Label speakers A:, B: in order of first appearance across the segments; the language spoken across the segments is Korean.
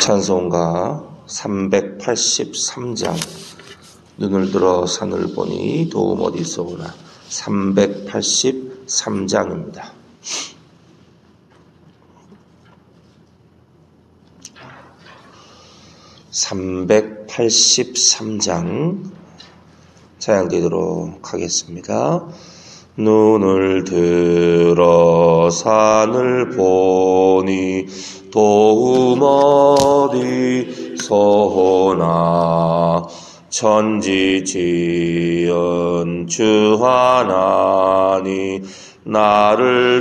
A: 찬송가 383장 눈을 들어 산을 보니 도움 어디서 오나 383장입니다. (383장) 찬양드리도록 하겠습니다. 눈을 들어 산을 보니 도움 어디서 오나 천지 지은 주 하나니 나를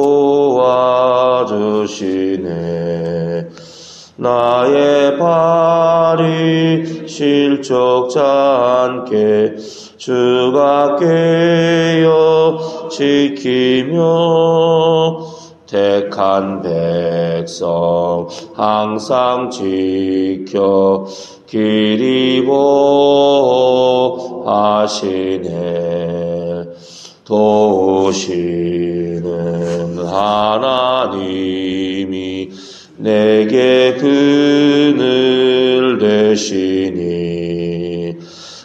A: 도와주시네. 나의 발이 실족지 않게 주가 깨어 지키며 택한 백성 항상 지켜 길이 보호하시네. 도우시는 하나님이 내게 그늘 되시니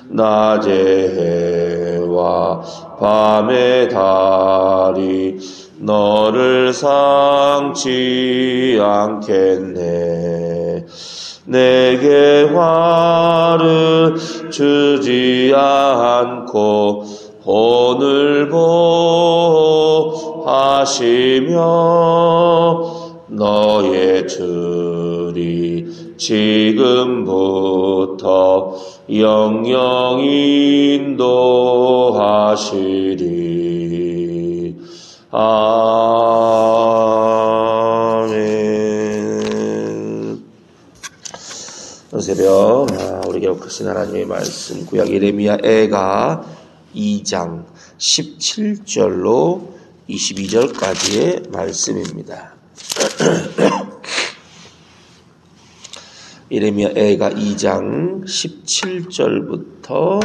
A: 낮의 해와 밤의 달이 너를 상치 않겠네. 내게 화를 주지 않고 혼을 보호하시며 너의 줄이 지금부터 영영 인도하시리. 아멘. 오늘 새벽 우리 기억하신 하나님의 말씀 구약 예레미야 애가 2장 17절로 22절까지의 말씀입니다. 예레미야 애가 2장 17절부터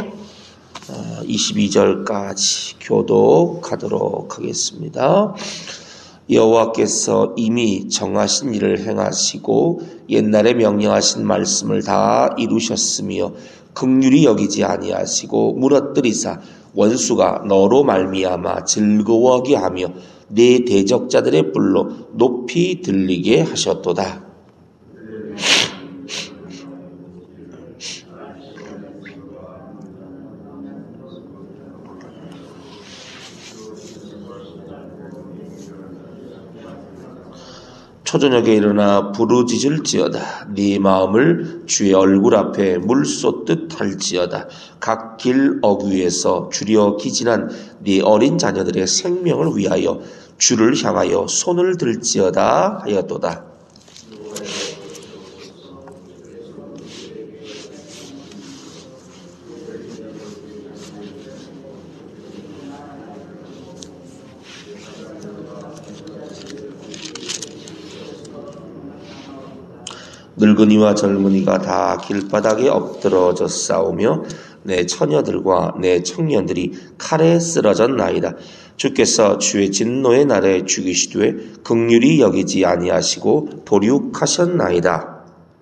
A: 22절까지 교독하도록 하겠습니다. 여호와께서 이미 정하신 일을 행하시고 옛날에 명령하신 말씀을 다 이루셨으며 긍휼히 여기지 아니하시고 무너뜨리사 원수가 너로 말미암아 즐거워하게 하며 내 대적자들의 뿔로 높이 들리게 하셨도다. 초저녁에 일어나 부르짖을지어다. 네 마음을 주의 얼굴 앞에 물 쏟듯 할지어다. 각 길 어귀에서 주려 기진한 네 어린 자녀들의 생명을 위하여 주를 향하여 손을 들지어다 하였도다. 늙은이와 젊은이가 다 길바닥에 엎드러져 싸우며 내 처녀들과 내 청년들이 칼에 쓰러졌나이다. 주께서 주의 진노의 날에 죽이시되 긍휼히 여기지 아니하시고 도륙하셨나이다.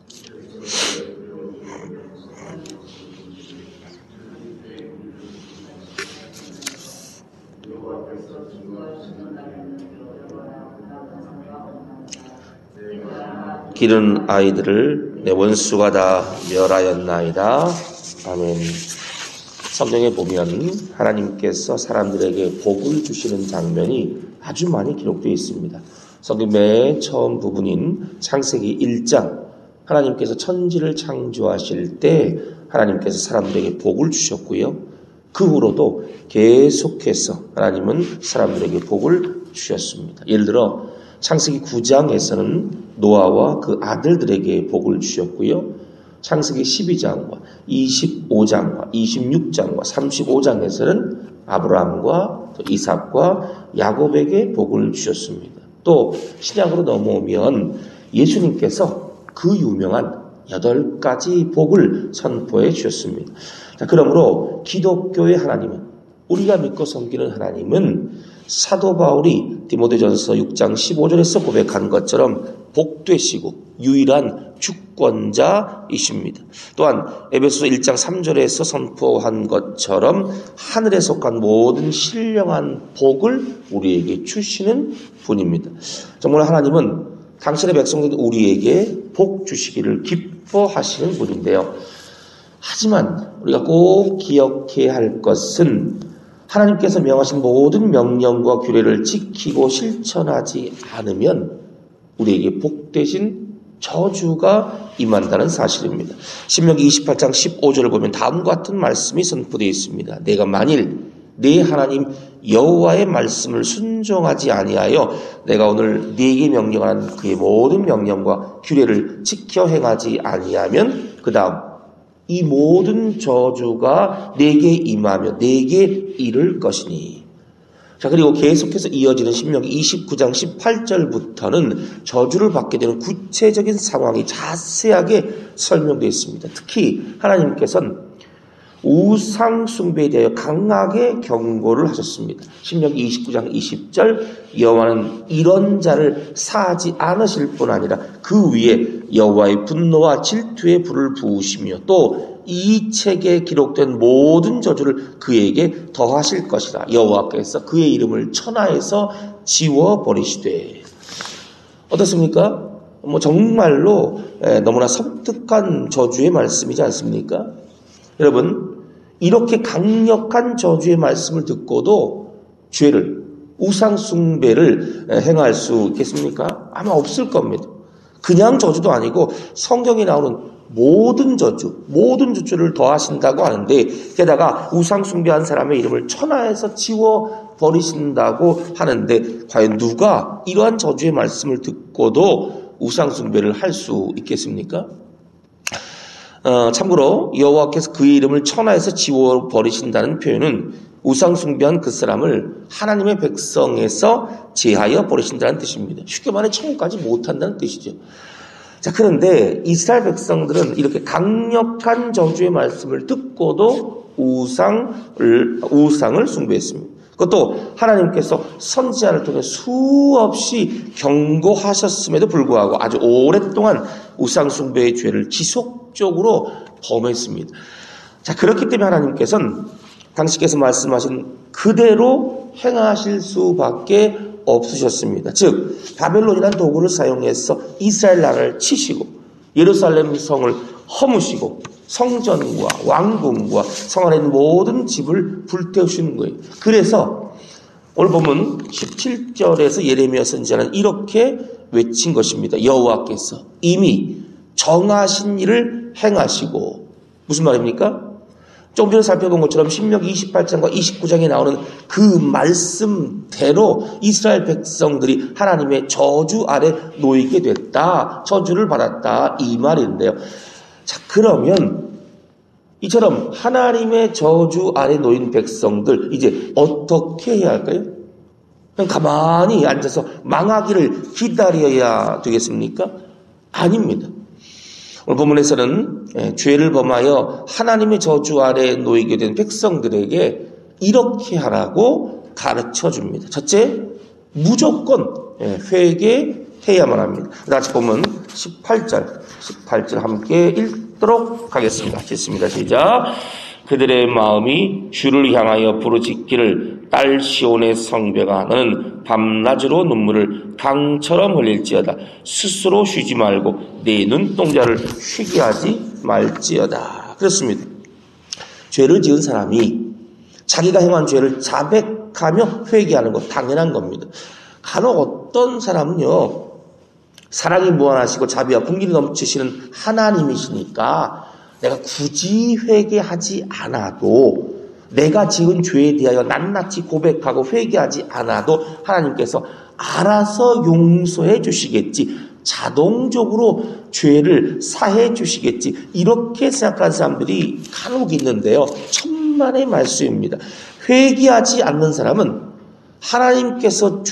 A: 기른 아이들을 내 원수가 다 멸하였나이다. 아멘. 성경에 보면 하나님께서 사람들에게 복을 주시는 장면이 아주 많이 기록되어 있습니다. 성경 맨 처음 부분인 창세기 1장, 하나님께서 천지를 창조하실 때 하나님께서 사람들에게 복을 주셨고요. 그 후로도 계속해서 하나님은 사람들에게 복을 주셨습니다. 예를 들어 창세기 9장에서는 노아와 그 아들들에게 복을 주셨고요. 창세기 12장과 25장과 26장과 35장에서는 아브라함과 이삭과 야곱에게 복을 주셨습니다. 또 신약으로 넘어오면 예수님께서 그 유명한 8가지 복을 선포해 주셨습니다. 자, 그러므로 기독교의 하나님은, 우리가 믿고 섬기는 하나님은 사도 바울이 디모데전서 6장 15절에서 고백한 것처럼 복되시고 유일한 주권자이십니다. 또한 에베소서 1장 3절에서 선포한 것처럼 하늘에 속한 모든 신령한 복을 우리에게 주시는 분입니다. 정말 하나님은 당신의 백성들 우리에게 복 주시기를 기뻐하시는 분인데요. 하지만 우리가 꼭 기억해야 할 것은 하나님께서 명하신 모든 명령과 규례를 지키고 실천하지 않으면 우리에게 복 대신 저주가 임한다는 사실입니다. 신명기 28장 15절을 보면 다음과 같은 말씀이 선포되어 있습니다. 내가 만일 네 하나님 여호와의 말씀을 순종하지 아니하여 내가 오늘 네게 명령하는 그의 모든 명령과 규례를 지켜 행하지 아니하면 그 다음 이 모든 저주가 내게 임하며 내게 이를 것이니. 자, 그리고 계속해서 이어지는 신명기 29장 18절부터는 저주를 받게 되는 구체적인 상황이 자세하게 설명되어 있습니다. 특히 하나님께서는 우상 숭배에 대하여 강하게 경고를 하셨습니다. 신명기 29장 20절 여호와는 이런 자를 사하지 않으실 뿐 아니라 그 위에 여호와의 분노와 질투의 불을 부으시며 또 이 책에 기록된 모든 저주를 그에게 더하실 것이라. 여호와께서 그의 이름을 천하에서 지워버리시되. 어떻습니까? 정말로 너무나 섬뜩한 저주의 말씀이지 않습니까? 여러분, 이렇게 강력한 저주의 말씀을 듣고도 죄를, 우상 숭배를 행할 수 있겠습니까? 아마 없을 겁니다. 그냥 저주도 아니고 성경에 나오는 모든 저주를 더하신다고 하는데, 게다가 우상 숭배한 사람의 이름을 천하에서 지워버리신다고 하는데, 과연 누가 이러한 저주의 말씀을 듣고도 우상 숭배를 할 수 있겠습니까? 참고로 여호와께서 그의 이름을 천하에서 지워버리신다는 표현은 우상 숭배한 그 사람을 하나님의 백성에서 제하여 버리신다는 뜻입니다. 쉽게 말해 천국까지 못한다는 뜻이죠. 자, 그런데 이스라엘 백성들은 이렇게 강력한 저주의 말씀을 듣고도 우상을 숭배했습니다. 그것도 하나님께서 선지자를 통해 수없이 경고하셨음에도 불구하고 아주 오랫동안 우상 숭배의 죄를 지속적으로 범했습니다. 자, 그렇기 때문에 하나님께서는 당신께서 말씀하신 그대로 행하실 수밖에 없으셨습니다. 즉 바벨론이라는 도구를 사용해서 이스라엘 나라를 치시고 예루살렘 성을 허무시고 성전과 왕궁과 성 안에 있는 모든 집을 불태우시는 거예요. 그래서 오늘 보면 17절에서 예레미야 선지자는 이렇게 외친 것입니다. 여호와께서 이미 정하신 일을 행하시고. 무슨 말입니까? 조금 전에 살펴본 것처럼 신명기 28장과 29장에 나오는 그 말씀대로 이스라엘 백성들이 하나님의 저주 아래 놓이게 됐다. 저주를 받았다. 이 말인데요. 자, 그러면 이처럼 하나님의 저주 아래 놓인 백성들 이제 어떻게 해야 할까요? 그냥 가만히 앉아서 망하기를 기다려야 되겠습니까? 아닙니다. 오늘 본문에서는 죄를 범하여 하나님의 저주 아래 놓이게 된 백성들에게 이렇게 하라고 가르쳐 줍니다. 첫째, 무조건 회개해야만 합니다. 다시 보면 18절 함께 읽도록 하겠습니다. 읽습니다. 시작. 그들의 마음이 주를 향하여 부르짖기를 딸 시온의 성벽아 너는 밤낮으로 눈물을 강처럼 흘릴지어다. 스스로 쉬지 말고 네 눈동자를 쉬게 하지 말지어다. 그렇습니다. 죄를 지은 사람이 자기가 행한 죄를 자백하며 회개하는 것 당연한 겁니다. 간혹 어떤 사람은요, 사랑이 무한하시고 자비와 긍휼이 넘치시는 하나님이시니까 내가 굳이 회개하지 않아도, 내가 지은 죄에 대하여 낱낱이 고백하고 회개하지 않아도 하나님께서 알아서 용서해 주시겠지, 자동적으로 죄를 사해 주시겠지, 이렇게 생각하는 사람들이 간혹 있는데요. 천만의 말씀입니다. 회개하지 않는 사람은 하나님께서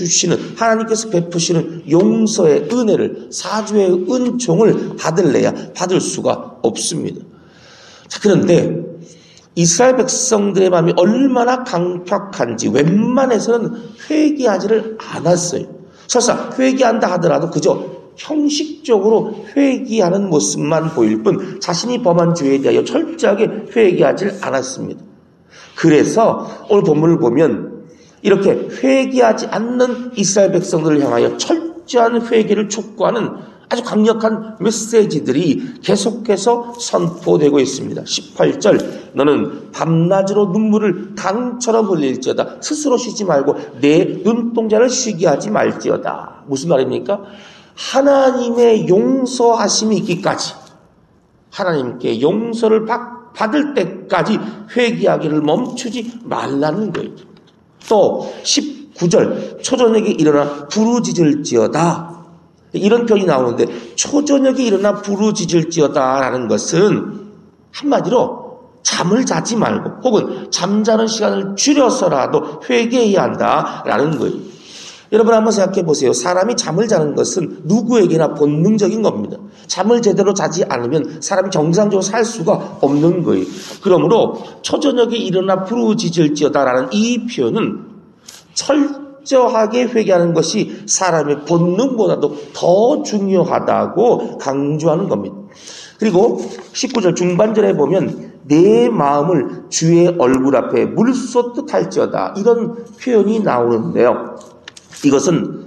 A: 베푸시는 용서의 은혜를, 사주의 은총을 받을래야 받을 수가 없습니다. 자, 그런데 이스라엘 백성들의 마음이 얼마나 강팍한지 웬만해서는 회개하지를 않았어요. 설사 회개한다 하더라도 그저 형식적으로 회개하는 모습만 보일 뿐 자신이 범한 죄에 대하여 철저하게 회개하지 않았습니다. 그래서 오늘 본문을 보면 이렇게 회개하지 않는 이스라엘 백성들을 향하여 철저한 회개를 촉구하는 아주 강력한 메시지들이 계속해서 선포되고 있습니다. 18절, 너는 밤낮으로 눈물을 강처럼 흘릴지어다. 스스로 쉬지 말고 내 눈동자를 쉬게 하지 말지어다. 무슨 말입니까? 하나님의 용서하심이 있기까지, 하나님께 용서를 받을 때까지 회개하기를 멈추지 말라는 거예요. 또 19절, 초저녁에 일어나 부르짖을지어다. 이런 표현이 나오는데 초저녁에 일어나 부르짖을지어다라는 것은 한마디로 잠을 자지 말고 혹은 잠자는 시간을 줄여서라도 회개해야 한다라는 거예요. 여러분 한번 생각해 보세요. 사람이 잠을 자는 것은 누구에게나 본능적인 겁니다. 잠을 제대로 자지 않으면 사람이 정상적으로 살 수가 없는 거예요. 그러므로 초저녁에 일어나 부르짖을지어다라는 이 표현은 철저하게 회개하는 것이 사람의 본능보다도 더 중요하다고 강조하는 겁니다. 그리고 19절 중반절에 보면 내 마음을 주의 얼굴 앞에 물쏟듯 할지어다, 이런 표현이 나오는데요. 이것은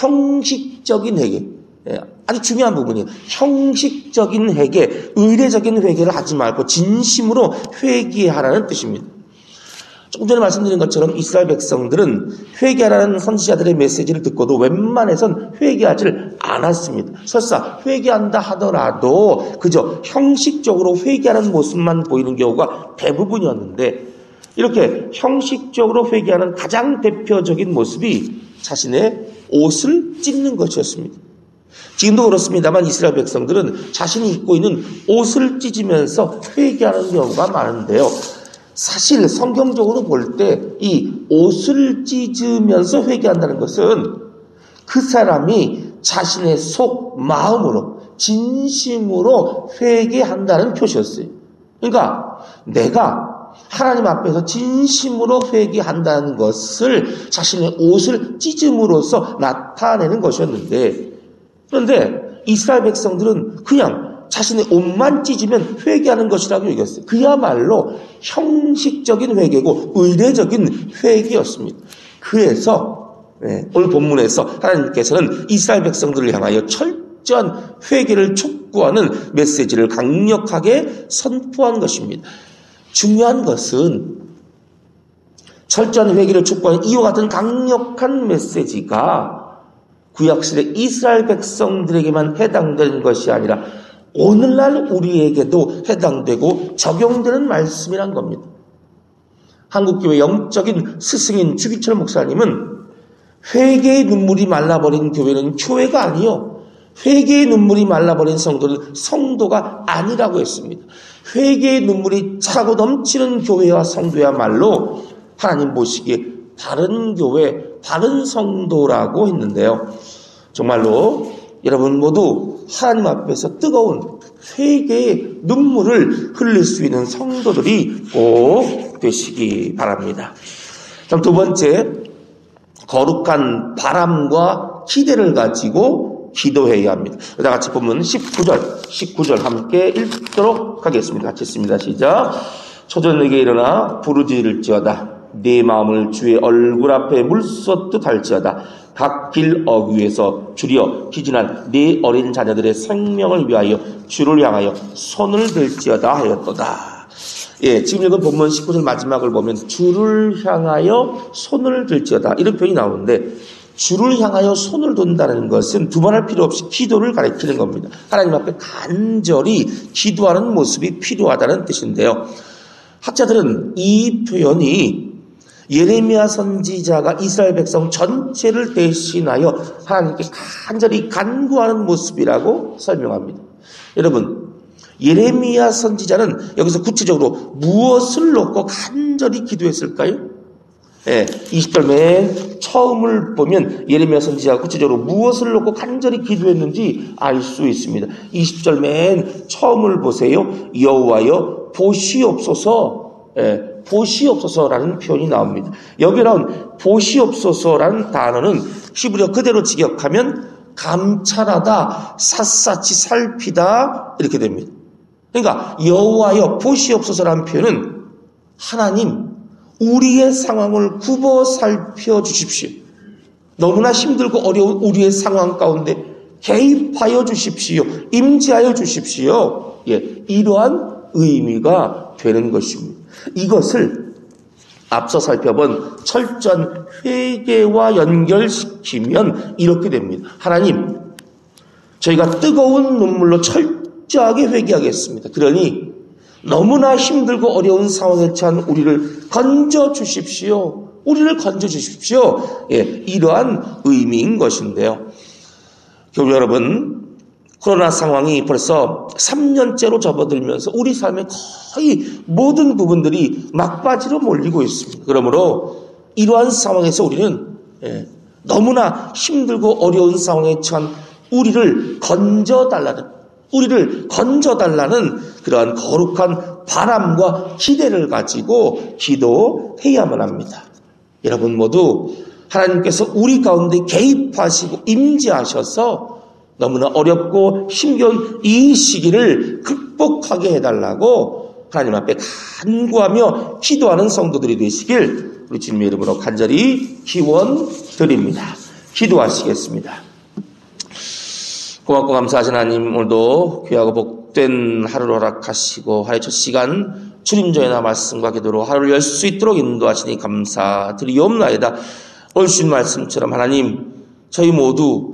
A: 형식적인 회개, 아주 중요한 부분이에요. 형식적인 회개, 의례적인 회개를 하지 말고 진심으로 회개하라는 뜻입니다. 조금 전에 말씀드린 것처럼 이스라엘 백성들은 회개하라는 선지자들의 메시지를 듣고도 웬만해선 회개하지를 않았습니다. 설사 회개한다 하더라도 그저 형식적으로 회개하는 모습만 보이는 경우가 대부분이었는데, 이렇게 형식적으로 회개하는 가장 대표적인 모습이 자신의 옷을 찢는 것이었습니다. 지금도 그렇습니다만 이스라엘 백성들은 자신이 입고 있는 옷을 찢으면서 회개하는 경우가 많은데요. 사실 성경적으로 볼 때 이 옷을 찢으면서 회개한다는 것은 그 사람이 자신의 속 마음으로 진심으로 회개한다는 표시였어요. 그러니까 내가 하나님 앞에서 진심으로 회개한다는 것을 자신의 옷을 찢음으로써 나타내는 것이었는데, 그런데 이스라엘 백성들은 그냥 자신의 옷만 찢으면 회개하는 것이라고 여겼어요. 그야말로 형식적인 회개고 의례적인 회개였습니다. 그래서 오늘 본문에서 하나님께서는 이스라엘 백성들을 향하여 철저한 회개를 촉구하는 메시지를 강력하게 선포한 것입니다. 중요한 것은 철저한 회개를 촉구하는 이와 같은 강력한 메시지가 구약시대 이스라엘 백성들에게만 해당되는 것이 아니라 오늘날 우리에게도 해당되고 적용되는 말씀이란 겁니다. 한국교회 영적인 스승인 주기철 목사님은 회개의 눈물이 말라버린 교회는 교회가 아니요, 회개의 눈물이 말라버린 성도는 성도가 아니라고 했습니다. 회개의 눈물이 차고 넘치는 교회와 성도야말로 하나님 보시기에 바른 교회, 바른 성도라고 했는데요. 정말로 여러분 모두 하나님 앞에서 뜨거운 회개의 눈물을 흘릴 수 있는 성도들이 꼭 되시기 바랍니다. 그럼 두 번째, 거룩한 바람과 기대를 가지고 기도해야 합니다. 다 같이 보면 19절 함께 읽도록 하겠습니다. 같이 읽습니다. 시작. 초저녁에 일어나 부르짖을지어다. 네 마음을 주의 얼굴 앞에 물쏟듯 할지어다. 각 길 어귀에서 줄여 기준한 네 어린 자녀들의 생명을 위하여 주를 향하여 손을 들지어다 하였도다. 지금 읽은 본문 19절 마지막을 보면 주를 향하여 손을 들지어다, 이런 표현이 나오는데, 주를 향하여 손을 든다는 것은 두말할 필요 없이 기도를 가리키는 겁니다. 하나님 앞에 간절히 기도하는 모습이 필요하다는 뜻인데요. 학자들은 이 표현이 예레미야 선지자가 이스라엘 백성 전체를 대신하여 하나님께 간절히 간구하는 모습이라고 설명합니다. 여러분, 예레미야 선지자는 여기서 구체적으로 무엇을 놓고 간절히 기도했을까요? 20절 맨 처음을 보면 예레미야 선지자가 구체적으로 무엇을 놓고 간절히 기도했는지 알 수 있습니다. 20절 맨 처음을 보세요. 여호와여 보시옵소서, 보시옵소서라는 표현이 나옵니다. 여기 나온 보시옵소서라는 단어는 히브리어 그대로 직역하면 감찰하다, 샅샅이 살피다 이렇게 됩니다. 그러니까 여호와여 보시옵소서라는 표현은 하나님 우리의 상황을 굽어 살펴주십시오. 너무나 힘들고 어려운 우리의 상황 가운데 개입하여 주십시오. 임재하여 주십시오. 이러한 의미가 되는 것입니다. 이것을 앞서 살펴본 철저한 회개와 연결시키면 이렇게 됩니다. 하나님, 저희가 뜨거운 눈물로 철저하게 회개하겠습니다. 그러니 너무나 힘들고 어려운 상황에 처한 우리를 건져주십시오. 우리를 건져주십시오. 이러한 의미인 것인데요. 교우 여러분, 코로나 상황이 벌써 3년째로 접어들면서 우리 삶의 거의 모든 부분들이 막바지로 몰리고 있습니다. 그러므로 이러한 상황에서 우리는 너무나 힘들고 어려운 상황에 처한 우리를 건져달라는 그러한 거룩한 바람과 기대를 가지고 기도해야만 합니다. 여러분 모두 하나님께서 우리 가운데 개입하시고 임재하셔서 너무나 어렵고 힘겨운 이 시기를 극복하게 해달라고 하나님 앞에 간구하며 기도하는 성도들이 되시길 우리 주님의 이름으로 간절히 기원드립니다. 기도하시겠습니다. 고맙고 감사하신 하나님, 오늘도 귀하고 복된 하루를 허락하시고 하루 첫 시간 주님전이나 말씀과 기도로 하루를 열 수 있도록 인도하시니 감사드리옵나이다. 오늘 주신 말씀처럼 하나님, 저희 모두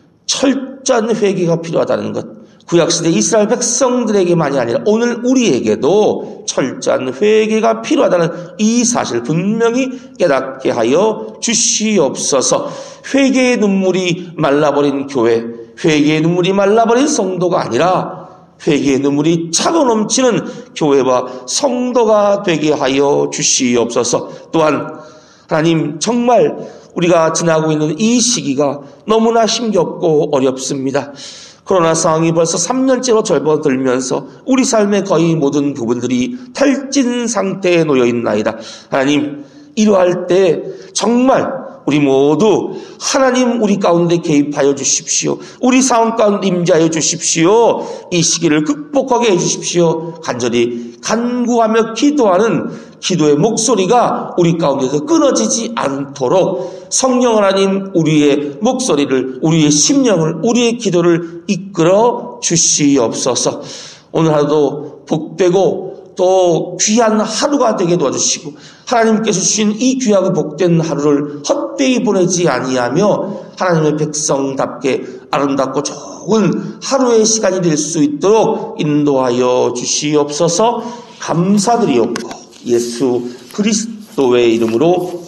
A: 철저한 회개가 필요하다는 것, 구약시대 이스라엘 백성들에게만이 아니라 오늘 우리에게도 철저한 회개가 필요하다는 이 사실 분명히 깨닫게 하여 주시옵소서. 회개의 눈물이 말라버린 교회, 회개의 눈물이 말라버린 성도가 아니라 회개의 눈물이 차고 넘치는 교회와 성도가 되게 하여 주시옵소서. 또한 하나님, 정말 우리가 지나고 있는 이 시기가 너무나 힘겹고 어렵습니다. 코로나 상황이 벌써 3년째로 접어들면서 우리 삶의 거의 모든 부분들이 탈진 상태에 놓여 있나이다. 하나님, 이러할 때 정말 우리 모두 하나님 우리 가운데 개입하여 주십시오. 우리 상황 가운데 임재하여 주십시오. 이 시기를 극복하게 해주십시오. 간절히 간구하며 기도하는 기도의 목소리가 우리 가운데서 끊어지지 않도록 성령 하나님 우리의 목소리를, 우리의 심령을, 우리의 기도를 이끌어 주시옵소서. 오늘 하루도 복되고 또 귀한 하루가 되게 도와주시고 하나님께서 주신 이 귀하고 복된 하루를 헛되이 보내지 아니하며 하나님의 백성답게 아름답고 좋은 하루의 시간이 될 수 있도록 인도하여 주시옵소서. 감사드리옵고 예수 그리스도의 이름으로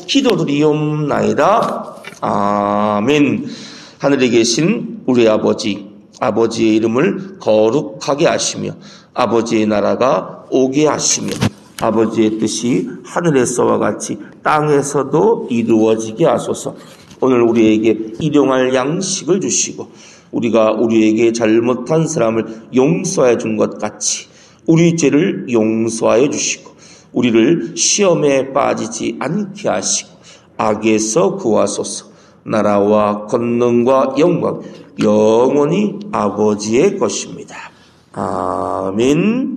A: 기도드리옵나이다. 아멘. 하늘에 계신 우리 아버지의 이름을 거룩하게 하시며 아버지의 나라가 오게 하시며 아버지의 뜻이 하늘에서와 같이 땅에서도 이루어지게 하소서. 오늘 우리에게 일용할 양식을 주시고 우리가 우리에게 잘못한 사람을 용서해 준 것 같이 우리 죄를 용서하여 주시고 우리를 시험에 빠지지 않게 하시고 악에서 구하소서. 나라와 권능과 영광 영원히 아버지의 것입니다. 아멘.